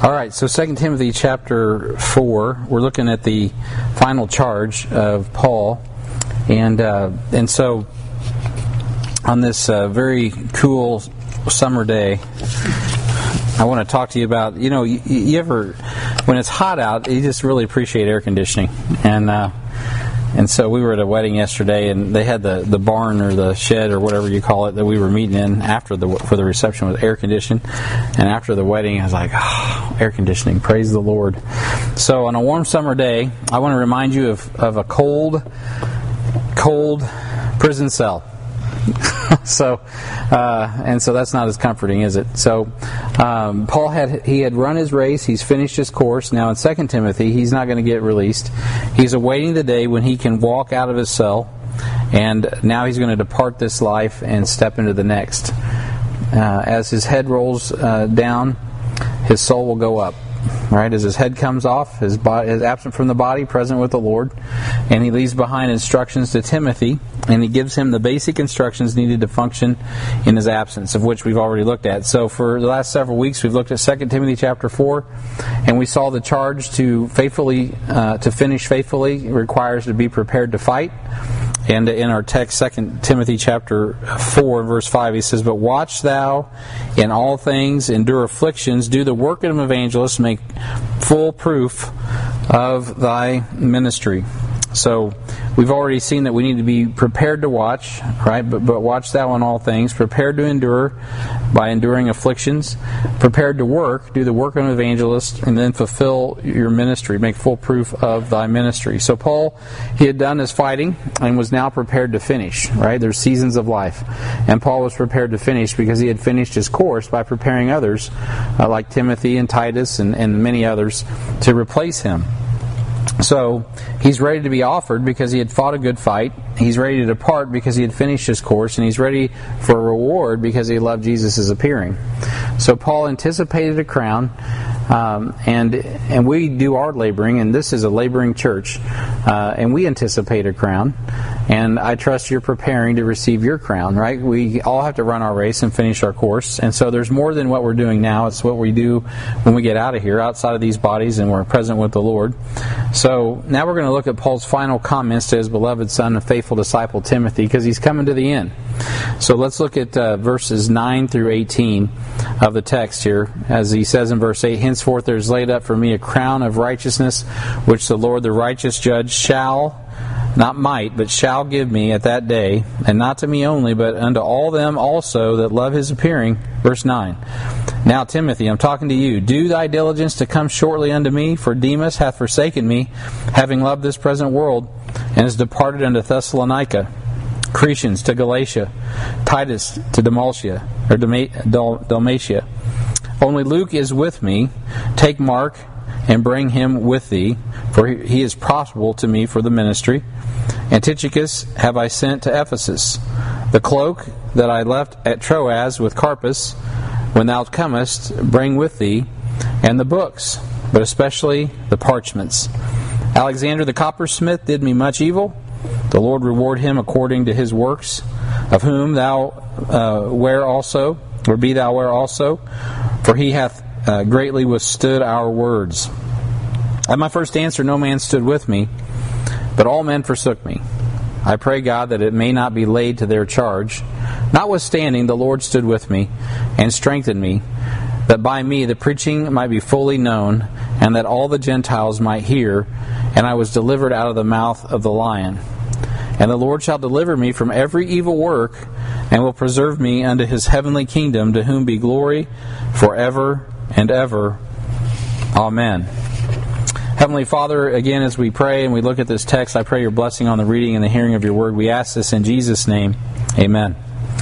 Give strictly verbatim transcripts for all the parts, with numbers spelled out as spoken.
All right, so Second Timothy chapter four, we're looking at the final charge of Paul. And uh, and so on this uh, very cool summer day, I want to talk to you about, you know, you, you ever, when it's hot out, you just really appreciate air conditioning. And uh, and so we were at a wedding yesterday, and they had the, the barn or the shed or whatever you call it that we were meeting in after the for the reception with air conditioned. And after the wedding, I was like, oh, air conditioning, praise the Lord. So on a warm summer day, I want to remind you of, of a cold, cold prison cell. so, uh, and so that's not as comforting, is it? So, um, Paul had he had run his race. He's finished his course. Now in Second Timothy, he's not going to get released. He's awaiting the day when he can walk out of his cell, and now he's going to depart this life and step into the next. Uh, as his head rolls uh, down, his soul will go up. Right, as his head comes off, his body is absent from the body, present with the Lord, and he leaves behind instructions to Timothy, and he gives him the basic instructions needed to function in his absence, of which we've already looked at. So for the last several weeks, we've looked at Second Timothy chapter four, and we saw the charge to faithfully, uh, to finish faithfully requires to be prepared to fight. And in our text, Second Timothy chapter four, verse five, he says, "But watch thou in all things, endure afflictions, do the work of an evangelist, make full proof of thy ministry." So we've already seen that we need to be prepared to watch, right? But, but watch thou in all things, prepared to endure by enduring afflictions, prepared to work, do the work of an evangelist, and then fulfill your ministry, make full proof of thy ministry. So Paul, he had done his fighting and was now prepared to finish, right? There's seasons of life. And Paul was prepared to finish because he had finished his course by preparing others, uh, like Timothy and Titus and, and many others, to replace him. So he's ready to be offered because he had fought a good fight. He's ready to depart because he had finished his course, and he's ready for a reward because he loved Jesus' appearing. So Paul anticipated a crown, um, and and we do our laboring, and this is a laboring church, uh, and we anticipate a crown. And I trust you're preparing to receive your crown, right? We all have to run our race and finish our course. And so there's more than what we're doing now. It's what we do when we get out of here, outside of these bodies, and we're present with the Lord. So now we're going to look at Paul's final comments to his beloved son and faithful disciple Timothy, because he's coming to the end. So let's look at uh, verses nine through eighteen of the text here. As he says in verse eight, "Henceforth there is laid up for me a crown of righteousness, which the Lord the righteous judge shall," not might, but shall give me at that day, and not to me only, but unto all them also that love his appearing. Verse nine. "Now, Timothy, I'm talking to you. Do thy diligence to come shortly unto me, for Demas hath forsaken me, having loved this present world, and is departed unto Thessalonica, Cretans to Galatia, Titus to Dalmatia, or Dalmatia. Only Luke is with me. Take Mark and bring him with thee, for he is profitable to me for the ministry. And Tychicus have I sent to Ephesus. The cloak that I left at Troas with Carpus, when thou comest, bring with thee, and the books, but especially the parchments. Alexander the coppersmith did me much evil. The Lord reward him according to his works, of whom thou uh, ware also, or be thou ware also, for he hath uh, greatly withstood our words. At my first answer no man stood with me, but all men forsook me. I pray God that it may not be laid to their charge. Notwithstanding, the Lord stood with me, and strengthened me, that by me the preaching might be fully known, and that all the Gentiles might hear, and I was delivered out of the mouth of the lion. And the Lord shall deliver me from every evil work, and will preserve me unto his heavenly kingdom, to whom be glory forever and ever. Amen." Heavenly Father, again, as we pray and we look at this text, I pray your blessing on the reading and the hearing of your word. We ask this in Jesus' name. Amen.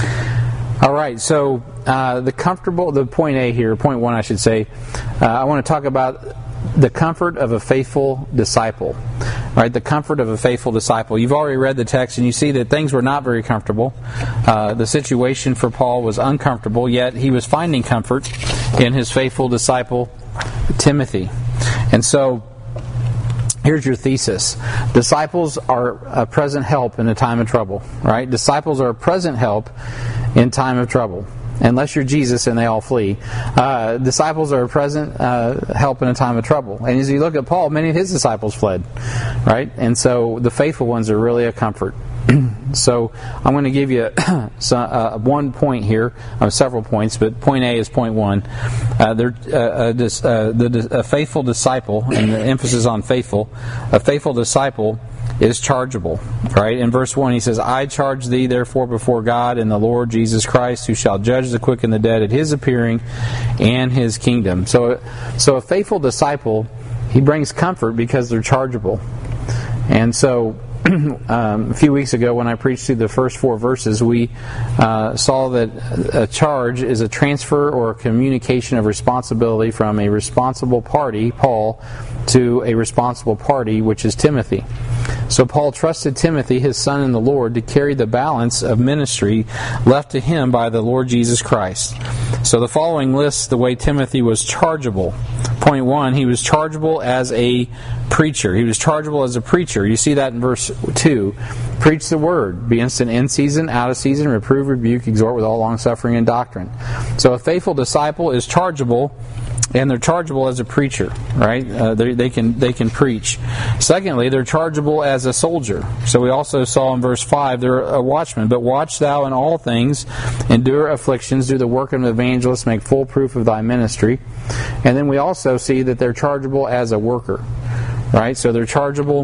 All right, so uh, the comfortable, the point A here, point one I should say, uh, I want to talk about the comfort of a faithful disciple. Right, the comfort of a faithful disciple. You've already read the text and you see that things were not very comfortable. Uh, the situation for Paul was uncomfortable, yet he was finding comfort in his faithful disciple, Timothy. And so, here's your thesis. Disciples are a present help in a time of trouble. Right? Disciples are a present help in time of trouble. unless you're Jesus and they all flee. Uh, disciples are a present uh, help in a time of trouble. And as you look at Paul, many of his disciples fled, right? And so the faithful ones are really a comfort. So I'm going to give you some, uh, one point here, uh, several points, but point A is point one. Uh, they're, uh, a, dis, uh, the, a faithful disciple, and the emphasis on faithful, a faithful disciple is chargeable, right? In verse one he says, I charge thee therefore before God and the Lord Jesus Christ, who shall judge the quick and the dead at his appearing and his kingdom. So, so a faithful disciple, he brings comfort because they're chargeable. And so Um, a few weeks ago when I preached through the first four verses, we uh, saw that a charge is a transfer or a communication of responsibility from a responsible party, Paul, to a responsible party, which is Timothy. So Paul trusted Timothy, his son in the Lord, to carry the balance of ministry left to him by the Lord Jesus Christ. So the following lists the way Timothy was chargeable. Point one, he was chargeable as a preacher. He was chargeable as a preacher. You see that in verse two. Preach the word. Be instant in season, out of season, reprove, rebuke, exhort with all longsuffering and doctrine. So a faithful disciple is chargeable, and they're chargeable as a preacher, right? Uh, they, they can they can preach. Secondly, they're chargeable as a soldier. So we also saw in verse five, they're a watchman. But watch thou in all things, endure afflictions, do the work of an evangelist, make full proof of thy ministry. And then we also see that they're chargeable as a worker, right? So they're chargeable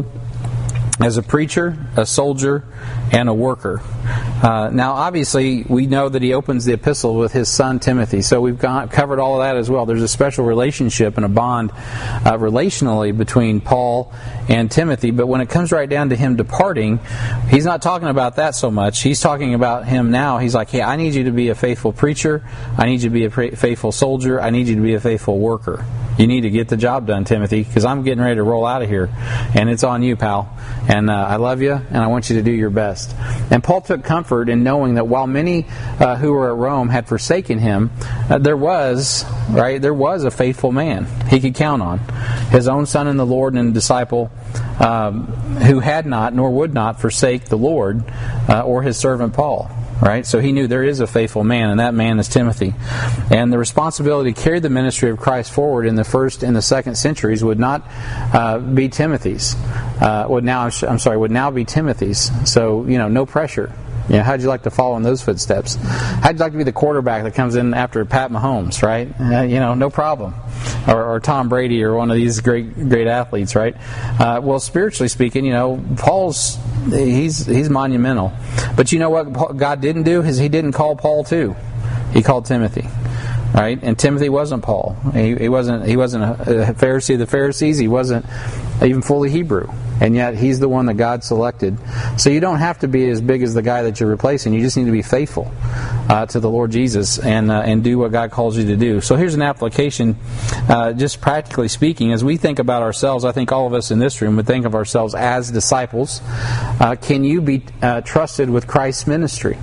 as a preacher, a soldier, and a worker. Uh, now, obviously, we know that he opens the epistle with his son Timothy, so we've got, covered all of that as well. There's a special relationship and a bond uh, relationally between Paul and Timothy, but when it comes right down to him departing, he's not talking about that so much. He's talking about him now. He's like, hey, I need you to be a faithful preacher. I need you to be a faithful soldier. I need you to be a faithful worker. You need to get the job done, Timothy, because I'm getting ready to roll out of here, and it's on you, pal. And uh, I love you, and I want you to do your best. And Paul took comfort in knowing that while many uh, who were at Rome had forsaken him, uh, there was, right, there was a faithful man he could count on. His own son in the Lord and disciple um, who had not, nor would not, forsake the Lord uh, or his servant Paul. Right? So he knew there is a faithful man, and that man is Timothy. And the responsibility to carry the ministry of Christ forward in the first and the second centuries would not uh, be Timothy's. Uh, would now, I'm sorry, would now be Timothy's. So, you know, no pressure. You know, how'd you like to follow in those footsteps? How'd you like to be the quarterback that comes in after Pat Mahomes, right? Uh, you know, no problem. Or, or Tom Brady or one of these great great athletes, right? Uh, well, spiritually speaking, you know, Paul's, he's he's monumental. But you know what God didn't do? Is He didn't call Paul too. He called Timothy. Right? And Timothy wasn't Paul. He, he wasn't he wasn't a Pharisee of the Pharisees. He wasn't even fully Hebrew. And yet he's the one that God selected. So you don't have to be as big as the guy that you're replacing. You just need to be faithful uh, to the Lord Jesus and uh, and do what God calls you to do. So here's an application, uh, just practically speaking. As we think about ourselves, I think all of us in this room would think of ourselves as disciples. Uh, can you be uh, trusted with Christ's ministry?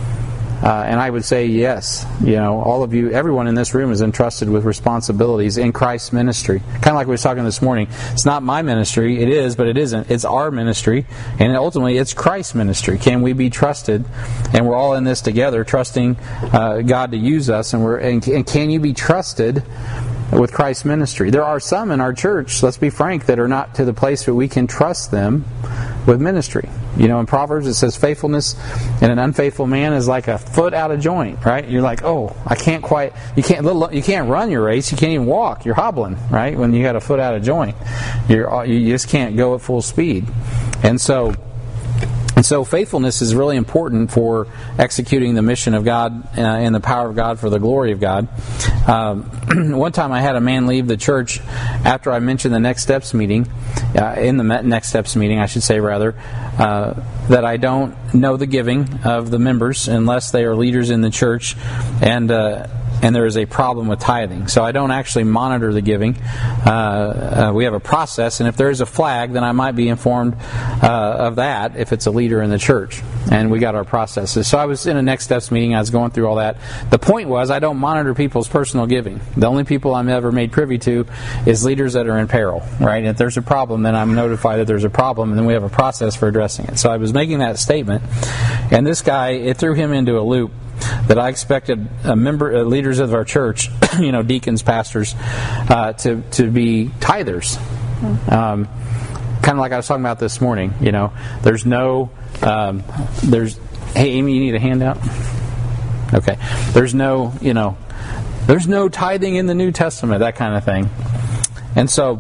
Uh, and I would say yes. You know, all of you, everyone in this room is entrusted with responsibilities in Christ's ministry. Kind of like we were talking this morning. It's not my ministry. It is, but it isn't. It's our ministry. And ultimately, it's Christ's ministry. Can we be trusted? And we're all in this together, trusting uh, God to use us. And, we're, and, and can you be trusted with Christ's ministry? There are some in our church, let's be frank, that are not to the place where we can trust them with ministry. You know, in Proverbs it says faithfulness in an unfaithful man is like a foot out of joint, right? You're like, oh, I can't quite, you can't you can't run your race, you can't even walk, you're hobbling, right? When you got a foot out of joint. You're, you just can't go at full speed. And so And so faithfulness is really important for executing the mission of God uh, and the power of God for the glory of God. Um, one time I had a man leave the church after I mentioned the Next Steps meeting, uh, in the Next Steps meeting, I should say rather, uh, that I don't know the giving of the members unless they are leaders in the church, and uh, and there is a problem with tithing. So I don't actually monitor the giving. Uh, uh, we have a process, and if there is a flag, then I might be informed uh, of that if it's a leader in the church. And we got our processes. So I was in a Next Steps meeting. I was going through all that. The point was, I don't monitor people's personal giving. The only people I'm ever made privy to is leaders that are in peril, right? And if there's a problem, then I'm notified that there's a problem, and then we have a process for addressing it. So I was making that statement, and this guy, it threw him into a loop. that I expected a member, uh, leaders of our church, you know, deacons, pastors, uh, to to be tithers. Um, kind of like I was talking about this morning. You know, there's no, um, there's. Hey, Amy, you need a handout? Okay. There's no, you know, there's no tithing in the New Testament, that kind of thing. And so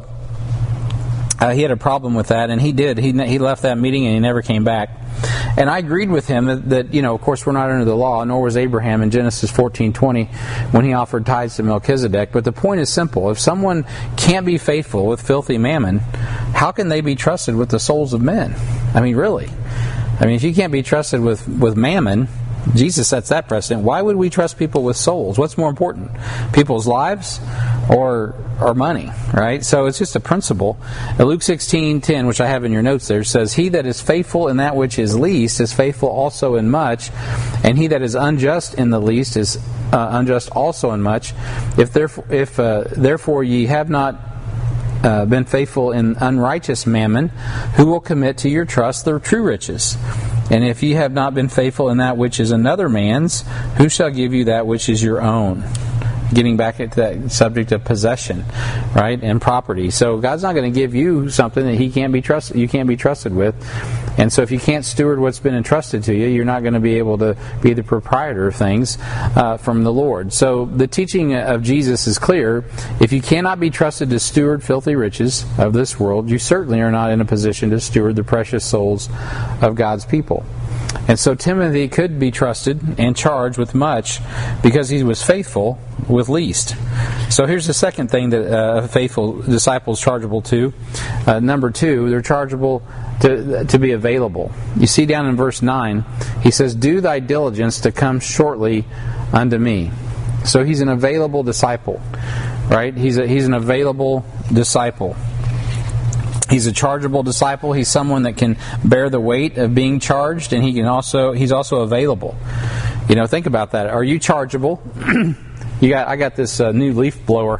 uh, he had a problem with that, and he did. He he left that meeting and he never came back. And I agreed with him that, that, you know, of course we're not under the law, nor was Abraham in Genesis fourteen twenty when he offered tithes to Melchizedek. But the point is simple. If someone can't be faithful with filthy mammon, how can they be trusted with the souls of men? I mean, really. I mean, if you can't be trusted with, with mammon, Jesus sets that precedent. Why would we trust people with souls? What's more important? People's lives or or money, right? So it's just a principle. Luke sixteen ten, which I have in your notes there, says, "He that is faithful in that which is least is faithful also in much, and he that is unjust in the least is uh, unjust also in much. If therefore, if uh, therefore ye have not Uh, been faithful in unrighteous mammon, who will commit to your trust the true riches? And if ye have not been faithful in that which is another man's, who shall give you that which is your own?" Getting back into that subject of possession, right, and property. So God's not going to give you something that He can't be trusted. You can't be trusted with, and so if you can't steward what's been entrusted to you, you're not going to be able to be the proprietor of things uh, from the Lord. So the teaching of Jesus is clear. If you cannot be trusted to steward filthy riches of this world, you certainly are not in a position to steward the precious souls of God's people. And so Timothy could be trusted and charged with much because he was faithful with least. So here's the second thing that uh, a faithful disciple is chargeable to. Uh, number two, they're chargeable to, to be available. You see down in verse nine, he says, "Do thy diligence to come shortly unto me." So he's an available disciple, right? He's a, he's an available disciple. He's a chargeable disciple. He's someone that can bear the weight of being charged, and he can also he's also available. You know, think about that. Are you chargeable? you got I got this uh, new leaf blower.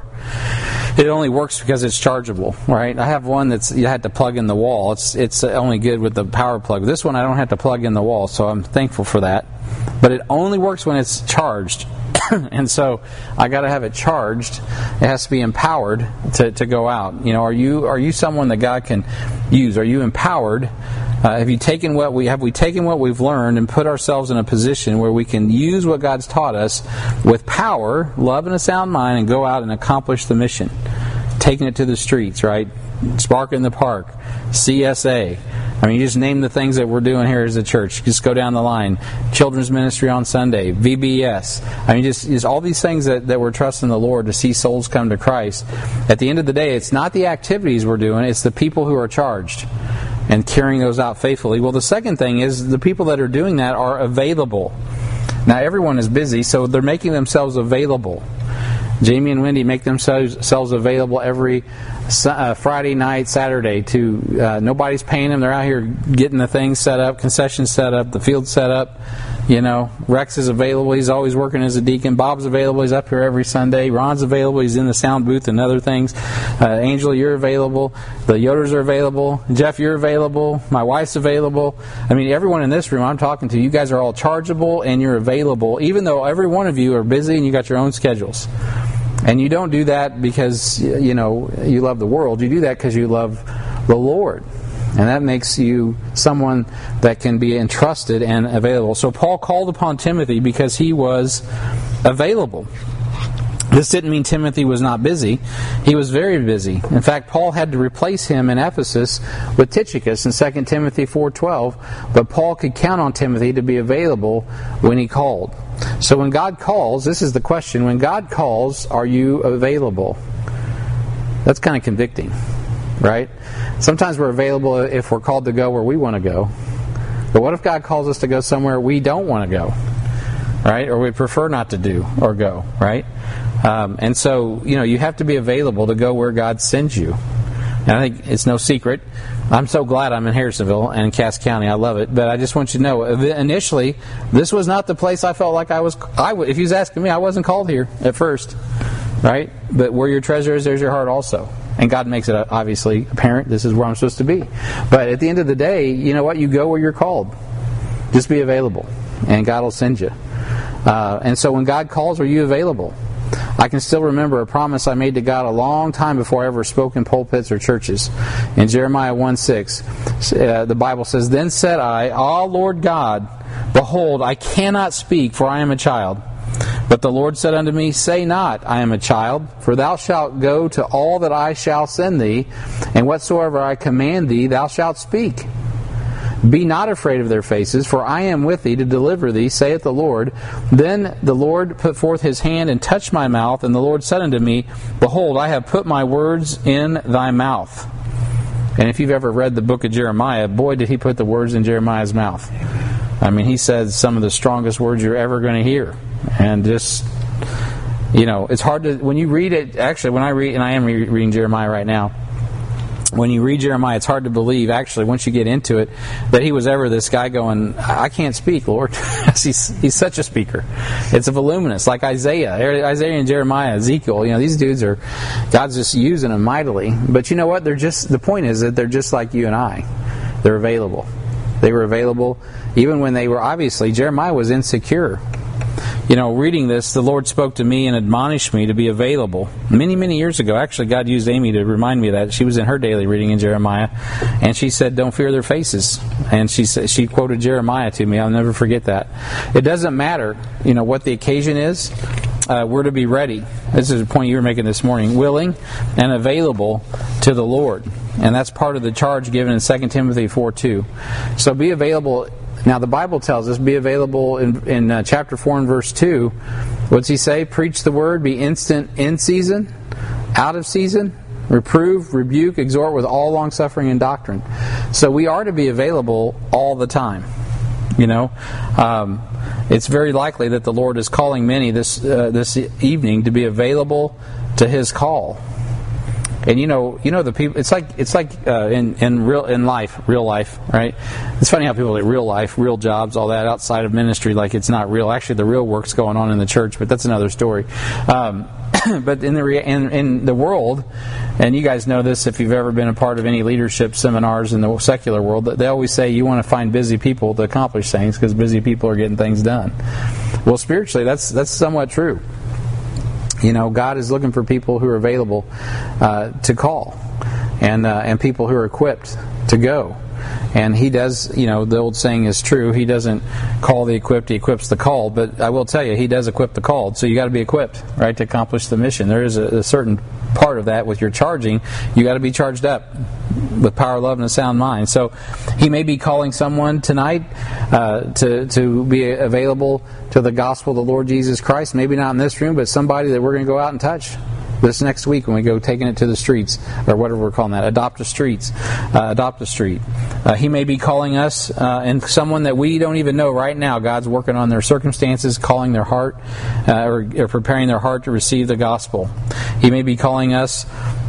It only works because it's chargeable, right? I have one that's you had to plug in the wall. It's it's only good with the power plug. This one I don't have to plug in the wall, so I'm thankful for that. But it only works when it's charged. And so I got to have it charged. It has to be empowered to, to go out. You know, are you are you someone that God can use? Are you empowered? Uh, have you taken what we have we taken what we've learned and put ourselves in a position where we can use what God's taught us with power, love, and a sound mind, and go out and accomplish the mission? Taking it to the streets, right? Spark in the Park, C S A. I mean, you just name the things that we're doing here as a church. Just go down the line. Children's ministry on Sunday, V B S. I mean, just, just all these things that, that we're trusting the Lord to see souls come to Christ. At the end of the day, it's not the activities we're doing, it's the people who are charged and carrying those out faithfully. Well, the second thing is the people that are doing that are available. Now, everyone is busy, so they're making themselves available. Jamie and Wendy make themselves available every uh, Friday night, Saturday. To uh, nobody's paying them. They're out here getting the things set up, concessions set up, the field set up. You know, Rex is available. He's always working as a deacon. Bob's available. He's up here every Sunday. Ron's available. He's in the sound booth and other things. Uh, Angela, you're available. The Yoders are available. Jeff, you're available. My wife's available. I mean, everyone in this room I'm talking to, you guys are all chargeable and you're available, even though every one of you are busy and you got your own schedules. And you don't do that because, you know, you love the world. You do that because you love the Lord. And that makes you someone that can be entrusted and available. So Paul called upon Timothy because he was available. This didn't mean Timothy was not busy. He was very busy. In fact, Paul had to replace him in Ephesus with Tychicus in Second Timothy four twelve. But Paul could count on Timothy to be available when he called. So when God calls, this is the question, when God calls, are you available? That's kind of convicting, right? Sometimes we're available if we're called to go where we want to go. But what if God calls us to go somewhere we don't want to go, right? Or we prefer not to do or go, right? Um, and so, you know, you have to be available to go where God sends you. And I think it's no secret. I'm so glad I'm in Harrisonville and in Cass County. I love it. But I just want you to know, initially, this was not the place I felt like I was. I, if you was asking me, I wasn't called here at first, right? But where your treasure is, there's your heart also. And God makes it obviously apparent this is where I'm supposed to be. But at the end of the day, you know what? You go where you're called. Just be available, and God will send you. Uh, and so when God calls, are you available? I can still remember a promise I made to God a long time before I ever spoke in pulpits or churches. In Jeremiah one six, uh, the Bible says, "Then said I, Ah, Lord God, behold, I cannot speak, for I am a child. But the Lord said unto me, Say not, I am a child, for thou shalt go to all that I shall send thee, and whatsoever I command thee, thou shalt speak. Be not afraid of their faces, for I am with thee to deliver thee, saith the Lord. Then the Lord put forth his hand and touched my mouth, and the Lord said unto me, Behold, I have put my words in thy mouth." And if you've ever read the book of Jeremiah, boy, did he put the words in Jeremiah's mouth. I mean, he said some of the strongest words you're ever going to hear. And just, you know, it's hard to, when you read it, actually, when I read, and I am re- reading Jeremiah right now, when you read Jeremiah, it's hard to believe, actually, once you get into it, that he was ever this guy going, I can't speak, Lord. he's, he's such a speaker. It's a voluminous, like Isaiah. Isaiah and Jeremiah, Ezekiel, you know, these dudes are, God's just using them mightily. But you know what? They're just, the point is that they're just like you and I. They're available. They were available even when they were, obviously, Jeremiah was insecure. You know, reading this, the Lord spoke to me and admonished me to be available. Many, many years ago, actually, God used Amy to remind me of that. She was in her daily reading in Jeremiah, and she said, "Don't fear their faces." And she said, she quoted Jeremiah to me. I'll never forget that. It doesn't matter, you know, what the occasion is. Uh, we're to be ready. This is a point you were making this morning. Willing and available to the Lord. And that's part of the charge given in Second Timothy four two. So be available. Now, the Bible tells us, be available in, in uh, chapter four and verse two. What's he say? Preach the word, be instant in season, out of season, reprove, rebuke, exhort with all long-suffering and doctrine. So we are to be available all the time. You know, um, it's very likely that the Lord is calling many this uh, this evening to be available to His call. And you know, you know the people. It's like it's like uh, in in real in life, real life, right? It's funny how people like real life, real jobs, all that outside of ministry, like it's not real. Actually, the real work's going on in the church, but that's another story. Um, but in the re- in, in the world, and you guys know this if you've ever been a part of any leadership seminars in the secular world, they always say you want to find busy people to accomplish things because busy people are getting things done. Well, spiritually, that's that's somewhat true. You know, God is looking for people who are available uh, to call, and uh, and people who are equipped to go. And He does, you know, the old saying is true. He doesn't call the equipped; He equips the called. But I will tell you, He does equip the called. So you got to be equipped, right, to accomplish the mission. There is a, a certain part of that with your charging. You got to be charged up with power, love, and a sound mind. So He may be calling someone tonight uh, to to be available to the gospel of the Lord Jesus Christ. Maybe not in this room, but somebody that we're going to go out and touch this next week when we go taking it to the streets, or whatever we're calling that, adopt a streets, uh, adopt a street. Uh, he may be calling us, uh, and someone that we don't even know right now. God's working on their circumstances, calling their heart, uh, or, or preparing their heart to receive the gospel. He may be calling us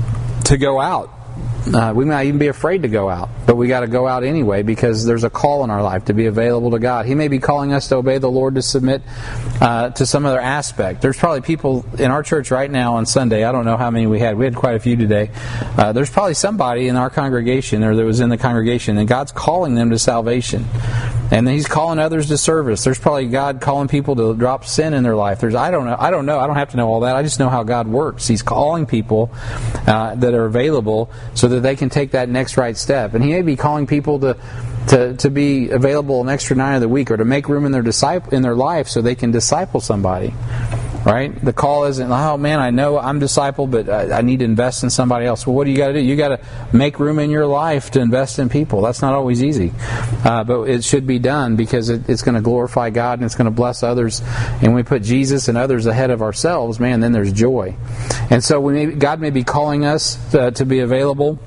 to go out. Uh, we might even be afraid to go out, but we got to go out anyway because there's a call in our life to be available to God. He may be calling us to obey the Lord, to submit uh, to some other aspect. There's probably people in our church right now on Sunday. I don't know how many we had. We had quite a few today. Uh, there's probably somebody in our congregation or that was in the congregation, and God's calling them to salvation. And then He's calling others to service. There's probably God calling people to drop sin in their life. There's I don't know. I don't know. I don't have to know all that. I just know how God works. He's calling people uh, that are available so that they can take that next right step. And He may be calling people to to, to be available an extra night of the week, or to make room in their disciple in their life so they can disciple somebody. Right? The call isn't, oh man, I know I'm discipled, but I, I need to invest in somebody else. Well, what do you got to do? You got to make room in your life to invest in people. That's not always easy, uh, but it should be done because it, it's going to glorify God and it's going to bless others. And when we put Jesus and others ahead of ourselves, man, then there's joy. And so we may, God may be calling us uh, to be available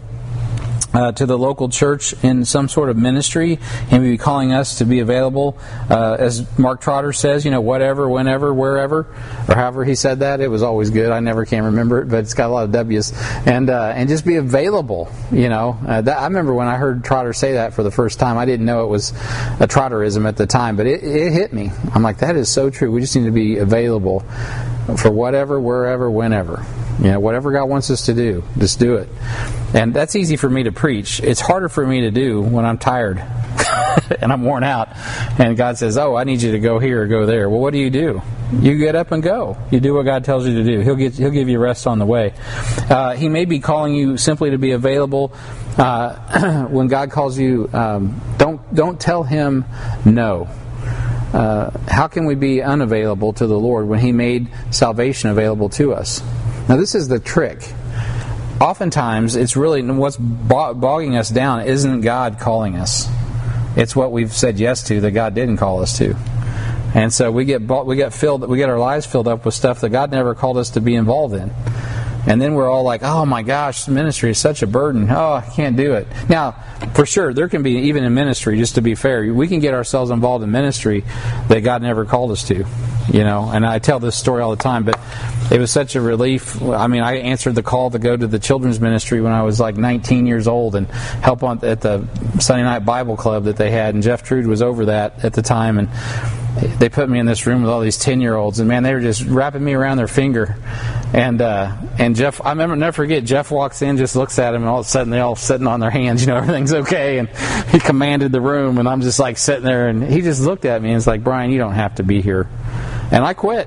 Uh, to the local church in some sort of ministry. He may be calling us to be available, uh, as Mark Trotter says, you know, whatever, whenever, wherever, or however he said that. It was always good. I never can remember it, but it's got a lot of W's. And uh, and just be available, you know. Uh, that, I remember when I heard Trotter say that for the first time. I didn't know it was a Trotterism at the time, but it, it hit me. I'm like, that is so true. We just need to be available for whatever, wherever, whenever. You know, whatever God wants us to do, just do it. And that's easy for me to preach. It's harder for me to do when I'm tired. and I'm worn out. And God says, oh, I need you to go here or go there. Well, what do you do? You get up and go. You do what God tells you to do. He'll get, He'll give you rest on the way. Uh, he may be calling you simply to be available. Uh, when God calls you, um, don't don't tell Him no. Uh, how can we be unavailable to the Lord when He made salvation available to us? Now, this is the trick. Oftentimes, it's really what's bogging us down isn't God calling us. It's what we've said yes to that God didn't call us to. And so we get we get filled we get our lives filled up with stuff that God never called us to be involved in. And then we're all like, oh my gosh, ministry is such a burden. Oh, I can't do it. Now, for sure, there can be, even in ministry, just to be fair, we can get ourselves involved in ministry that God never called us to. You know, and I tell this story all the time, but it was such a relief. I mean, I answered the call to go to the children's ministry when I was like nineteen years old and help on at the Sunday night Bible club that they had, and Jeff Trude was over that at the time, and they put me in this room with all these ten-year-olds, and man, they were just wrapping me around their finger. And uh, and Jeff, I remember, never forget, Jeff walks in, just looks at him, and all of a sudden they're all sitting on their hands, you know, everything's okay, and he commanded the room, and I'm just like sitting there, and he just looked at me and was like, Brian, you don't have to be here. And I quit.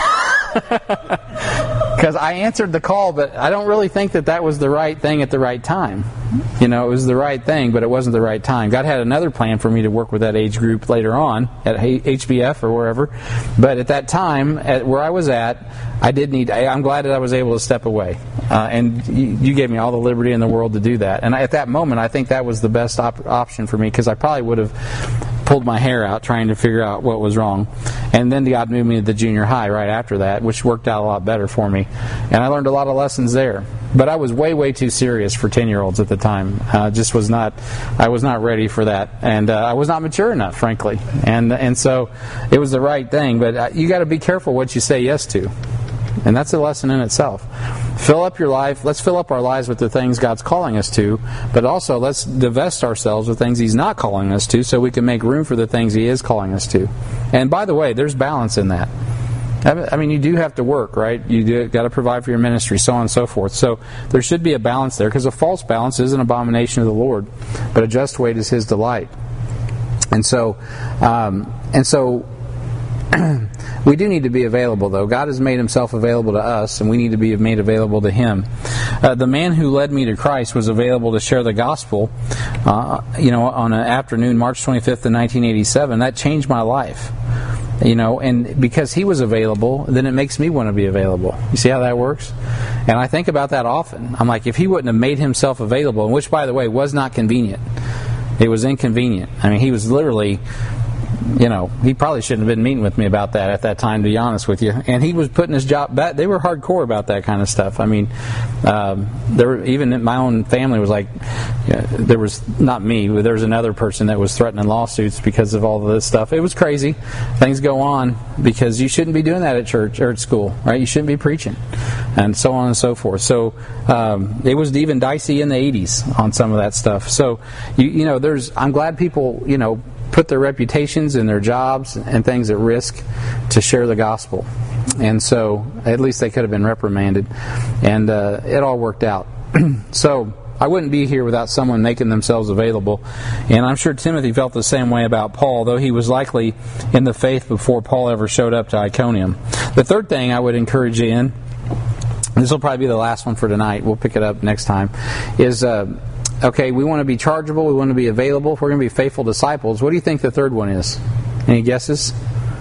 Because I answered the call, but I don't really think that that was the right thing at the right time. You know, it was the right thing, but it wasn't the right time. God had another plan for me to work with that age group later on at H B F or wherever. But at that time, at where I was at, I did need. I, I'm glad that I was able to step away, uh, and you, you gave me all the liberty in the world to do that. And I, at that moment, I think that was the best op- option for me, because I probably would have pulled my hair out trying to figure out what was wrong. And then God moved me to the junior high right after that, which worked out a lot better for me. And I learned a lot of lessons there. But I was way, way too serious for ten-year-olds at the time. Uh, just was not, I was not ready for that. And uh, I was not mature enough, frankly. And and so it was the right thing. But uh, you got to be careful what you say yes to. And that's a lesson in itself. Fill up your life. Let's fill up our lives with the things God's calling us to, but also let's divest ourselves of things He's not calling us to, so we can make room for the things He is calling us to. And by the way, there's balance in that. I mean, you do have to work, right? You do got to provide for your ministry, so on and so forth. So there should be a balance there, because a false balance is an abomination of the Lord, but a just weight is His delight. And so, um, and so. We do need to be available, though. God has made Himself available to us, and we need to be made available to Him. Uh, the man who led me to Christ was available to share the gospel, uh, you know, on an afternoon, March twenty-fifth of nineteen eighty-seven. That changed my life. You know, and because he was available, then it makes me want to be available. You see how that works? And I think about that often. I'm like, if he wouldn't have made himself available, which, by the way, was not convenient. It was inconvenient. I mean, he was literally... You know, he probably shouldn't have been meeting with me about that at that time, to be honest with you. And he was putting his job back. They were hardcore about that kind of stuff. I mean, um, there were, even my own family was like, you know, there was not me, but there was another person that was threatening lawsuits because of all of this stuff. It was crazy. Things go on because you shouldn't be doing that at church or at school, right? You shouldn't be preaching, and so on and so forth. So um, it was even dicey in the eighties on some of that stuff. So you, you know, there's. I'm glad people, you know, put their reputations and their jobs and things at risk to share the gospel. And so at least they could have been reprimanded. And uh, it all worked out. So I wouldn't be here without someone making themselves available. And I'm sure Timothy felt the same way about Paul, though he was likely in the faith before Paul ever showed up to Iconium. The third thing I would encourage you in, this will probably be the last one for tonight, we'll pick it up next time, is... Uh, Okay, we want to be chargeable, we want to be available, if we're going to be faithful disciples. What do you think the third one is? Any guesses?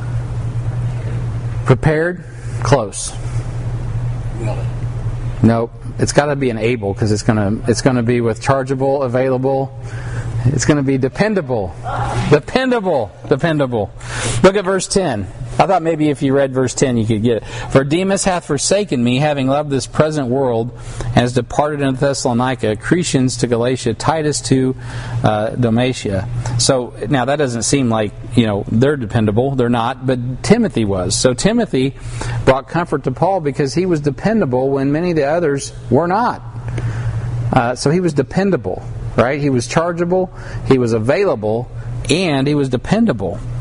Prepared? Close. Willing. Nope. It's got to be an able, because it's going to it's going to be with chargeable, available. It's going to be dependable. Dependable. Dependable. Look at verse ten. I thought maybe if you read verse ten you could get it. For Demas hath forsaken me, having loved this present world, and has departed into Thessalonica, Crescens to Galatia, Titus to uh, Dalmatia. So now that doesn't seem like, you know, they're dependable. They're not, but Timothy was. So Timothy brought comfort to Paul because he was dependable when many of the others were not. Uh, so he was dependable, right? He was chargeable, he was available, and he was dependable.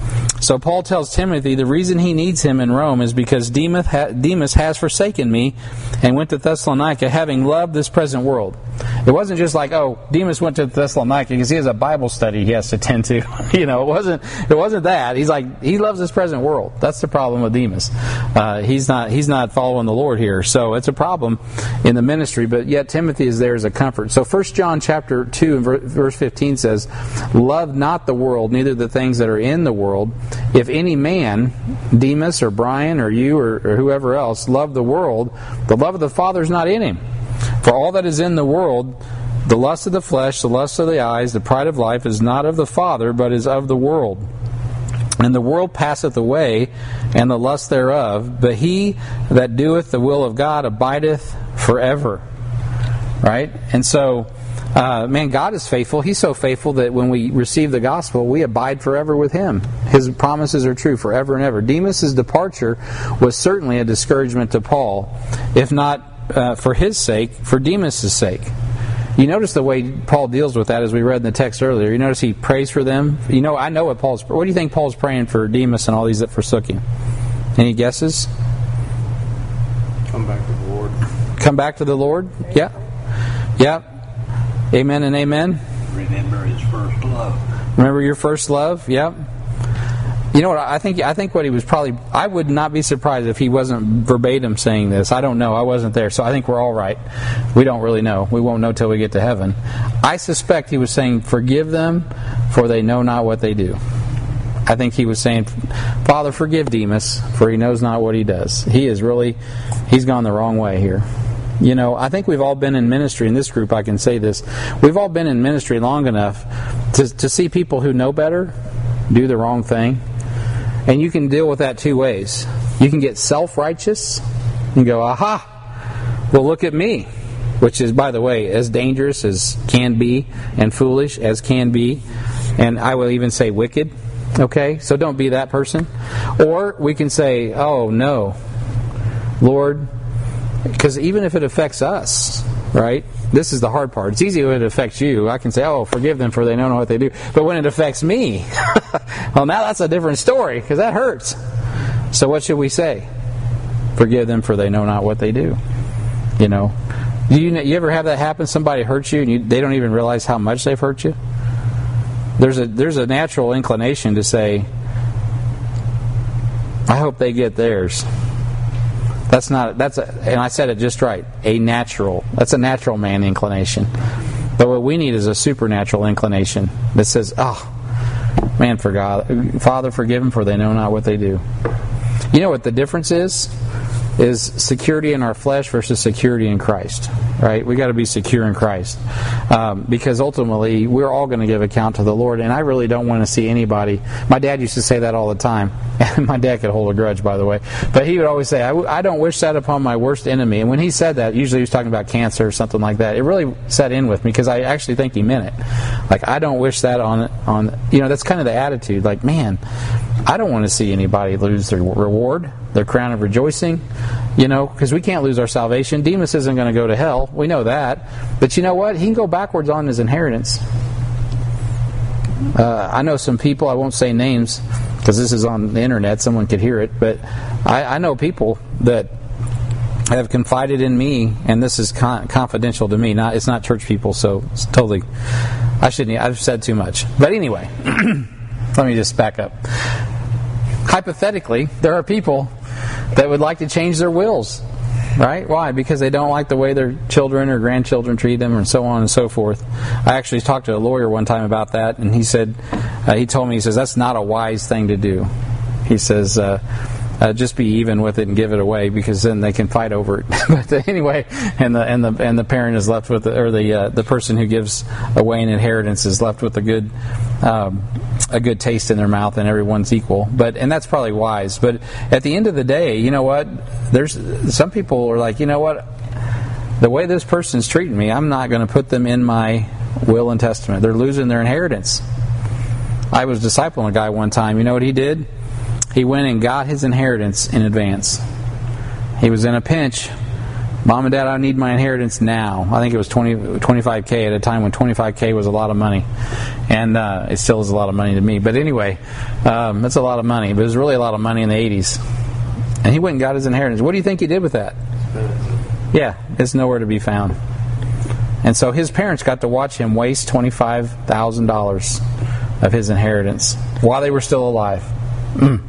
so Paul tells Timothy the reason he needs him in Rome is because Demas, ha- Demas has forsaken me and went to Thessalonica, having loved this present world. It wasn't just like, oh, Demas went to Thessalonica because he has a Bible study he has to attend to. you know, it wasn't. It wasn't that. He's like, he loves this present world. That's the problem with Demas. Uh, he's not. He's not following the Lord here. So it's a problem in the ministry. But yet Timothy is there as a comfort. So First John chapter two and verse fifteen says, "Love not the world, neither the things that are in the world. If any man, Demas or Brian or you or, or whoever else, love the world, the love of the Father is not in him. For all that is in the world, the lust of the flesh, the lust of the eyes, the pride of life, is not of the Father, but is of the world. And the world passeth away, and the lust thereof, but he that doeth the will of God abideth forever." Right? And so, uh, man, God is faithful. He's so faithful that when we receive the gospel, we abide forever with Him. His promises are true forever and ever. Demas' departure was certainly a discouragement to Paul, if not uh, for his sake, for Demas' sake. You notice the way Paul deals with that as we read in the text earlier. You notice he prays for them. You know, I know what Paul's... What do you think Paul's praying for Demas and all these that forsook him? Any guesses? Come back to the Lord. Come back to the Lord? Yeah. Yeah. Amen and amen. Remember his first love. Remember your first love? Yep. You know what? I think I think what he was probably... I would not be surprised if he wasn't verbatim saying this. I don't know. I wasn't there. So I think we're all right. We don't really know. We won't know till we get to heaven. I suspect he was saying, "Forgive them, for they know not what they do." I think he was saying, "Father, forgive Demas, for he knows not what he does." He is really... He's gone the wrong way here. You know, I think we've all been in ministry, in this group I can say this, we've all been in ministry long enough to, to see people who know better do the wrong thing. And you can deal with that two ways. You can get self-righteous and go, aha, well look at me. Which is, by the way, as dangerous as can be and foolish as can be. And I will even say wicked. Okay, so don't be that person. Or we can say, oh no, Lord... Because even if it affects us, right? This is the hard part. It's easy when it affects you. I can say, oh, forgive them for they don't know what they do. But when it affects me, well, now that's a different story because that hurts. So what should we say? Forgive them for they know not what they do. You know, do you, you ever have that happen? Somebody hurts you and you, they don't even realize how much they've hurt you? There's a there's a natural inclination to say, I hope they get theirs. That's not, that's a, and I said it just right, a natural, that's a natural man inclination. But what we need is a supernatural inclination that says, oh, man, for God, Father, forgive them for they know not what they do. You know what the difference is? Is security in our flesh versus security in Christ. Right? We got to be secure in Christ. Um, because ultimately, we're all going to give account to the Lord. And I really don't want to see anybody... My dad used to say that all the time. And my dad could hold a grudge, by the way. But he would always say, I, w- I don't wish that upon my worst enemy. And when he said that, usually he was talking about cancer or something like that. It really set in with me because I actually think he meant it. Like, I don't wish that on... on you know, that's kind of the attitude. Like, man, I don't want to see anybody lose their reward, their crown of rejoicing. You know, because we can't lose our salvation. Demas isn't going to go to hell. We know that. But you know what? He can go backwards on his inheritance. Uh, I know some people, I won't say names, because this is on the internet, someone could hear it, but I, I know people that have confided in me, and this is con- confidential to me. Not, it's not church people, so it's totally... I shouldn't... I've said too much. But anyway, let me just back up. Hypothetically, there are people that would like to change their wills, right? Why? Because they don't like the way their children or grandchildren treat them, and so on and so forth. I actually talked to a lawyer one time about that, and he said, uh, he told me, he says, that's not a wise thing to do. He says, uh, uh, just be even with it and give it away, because then they can fight over it. But anyway, and the and the and the parent is left with, the, or the uh, the person who gives away an inheritance is left with a good. Um, a good taste in their mouth, and everyone's equal. But and that's probably wise. But at the end of the day, you know what? There's some people are like, you know what? The way this person's treating me, I'm not going to put them in my will and testament. They're losing their inheritance. I was discipling a guy one time. You know what he did? He went and got his inheritance in advance. He was in a pinch, Mom and Dad, I need my inheritance now. I think it was twenty, twenty-five K at a time when twenty-five K was a lot of money. And uh, it still is a lot of money to me. But anyway, um, that's a lot of money. But it was really a lot of money in the eighties. And he went and got his inheritance. What do you think he did with that? Yeah, it's nowhere to be found. And so his parents got to watch him waste twenty-five thousand dollars of his inheritance while they were still alive. Mm.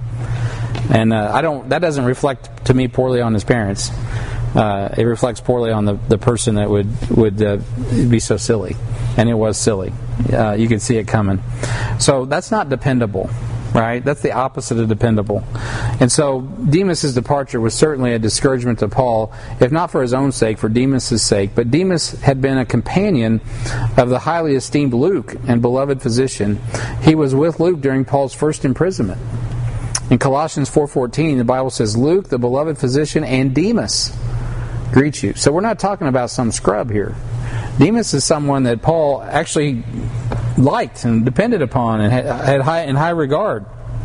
And uh, I don't. That doesn't reflect to me poorly on his parents. Uh, it reflects poorly on the, the person that would would uh, be so silly, and it was silly. Uh, you could see it coming. So that's not dependable, right? That's the opposite of dependable. And so Demas' departure was certainly a discouragement to Paul, if not for his own sake, for Demas' sake. But Demas had been a companion of the highly esteemed Luke and beloved physician. He was with Luke during Paul's first imprisonment. In Colossians four fourteen, the Bible says, Luke, the beloved physician, and Demas greet you. So we're not talking about some scrub here. Demas is someone that Paul actually liked and depended upon and had high, in high regard.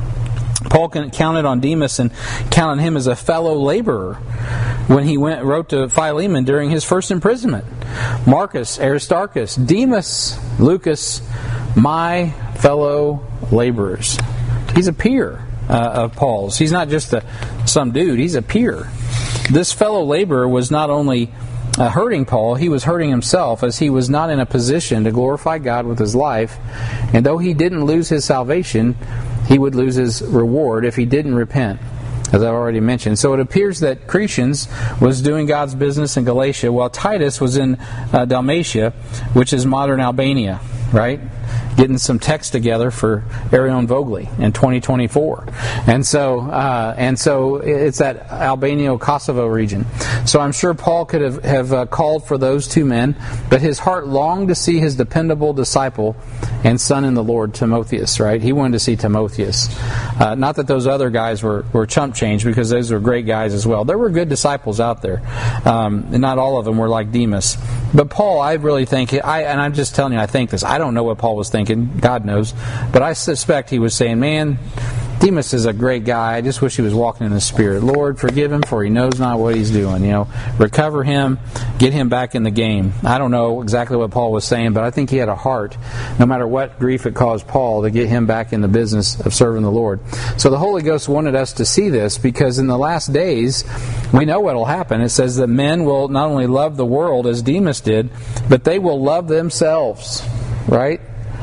Paul counted on Demas and counted him as a fellow laborer when he went wrote to Philemon during his first imprisonment. Marcus, Aristarchus, Demas, Lucas, my fellow laborers. He's a peer uh, of Paul's. He's not just a, some dude, he's a peer. This fellow laborer was not only uh, hurting Paul, he was hurting himself, as he was not in a position to glorify God with his life. And though he didn't lose his salvation, he would lose his reward if he didn't repent, as I've already mentioned. So it appears that Crescens was doing God's business in Galatia, while Titus was in uh, Dalmatia, which is modern Albania, right? Getting some text together for Arion Vogli in twenty twenty-four, and so uh, and so it's that Albania-Kosovo region. So I'm sure Paul could have have uh, called for those two men, but his heart longed to see his dependable disciple and son in the Lord, Timotheus. Right? He wanted to see Timotheus. Uh, not that those other guys were were chump change, because those were great guys as well. There were good disciples out there, um, and not all of them were like Demas. But Paul, I really think, I and I'm just telling you, I think this. I don't know what Paul was thinking. God knows. But I suspect he was saying, man, Demas is a great guy. I just wish he was walking in the Spirit. Lord, forgive him, for he knows not what he's doing. You know, recover him, get him back in the game. I don't know exactly what Paul was saying, but I think he had a heart, no matter what grief it caused Paul, to get him back in the business of serving the Lord. So the Holy Ghost wanted us to see this, because in the last days, we know what will happen. It says that men will not only love the world as Demas did, but they will love themselves. Right?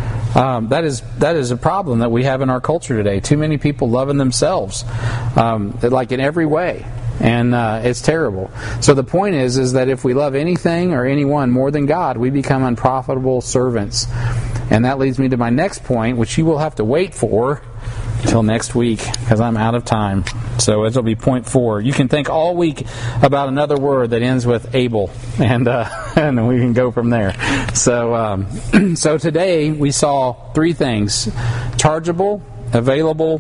Um, that is that is a problem that we have in our culture today. Too many people loving themselves, um, like in every way, and uh, it's terrible. So the point is, is that if we love anything or anyone more than God, we become unprofitable servants. And that leads me to my next point, which you will have to wait for until next week, because I'm out of time. So it'll be point four. You can think all week about another word that ends with able, and uh, and we can go from there. So um, so today we saw three things: chargeable, available,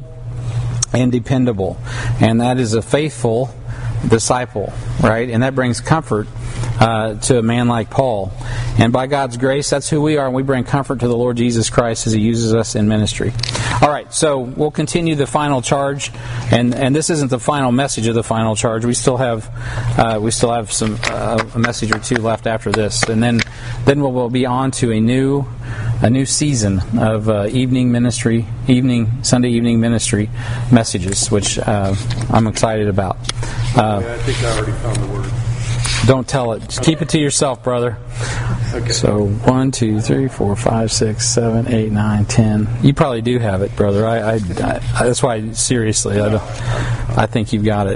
and dependable. And that is a faithful disciple, right? And that brings comfort uh, to a man like Paul. And by God's grace, that's who we are, and we bring comfort to the Lord Jesus Christ as He uses us in ministry. All right, so we'll continue the final charge, and, and this isn't the final message of the final charge. We still have uh, we still have some uh, a message or two left after this, and then then we'll, we'll be on to a new a new season of uh, evening ministry, evening Sunday evening ministry messages, which uh, I'm excited about. Uh, yeah, I think I already found the word. Don't tell it. Just keep it to yourself, brother. Okay. So one, two, three, four, five, six, seven, eight, nine, ten. You probably do have it, brother. I, I, I that's why seriously, I, don't, I think you've got it.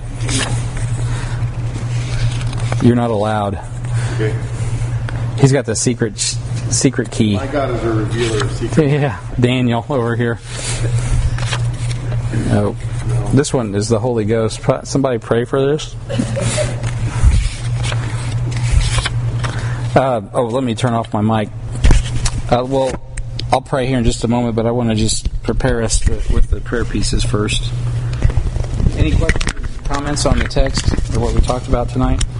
You're not allowed. Okay. He's got the secret secret key. My God is a revealer of secrets. Yeah, Daniel over here. No, this one is the Holy Ghost. Somebody pray for this. Uh, oh, let me turn off my mic. Uh, well, I'll pray here in just a moment, but I want to just prepare us with, with the prayer pieces first. Any questions or comments on the text or what we talked about tonight?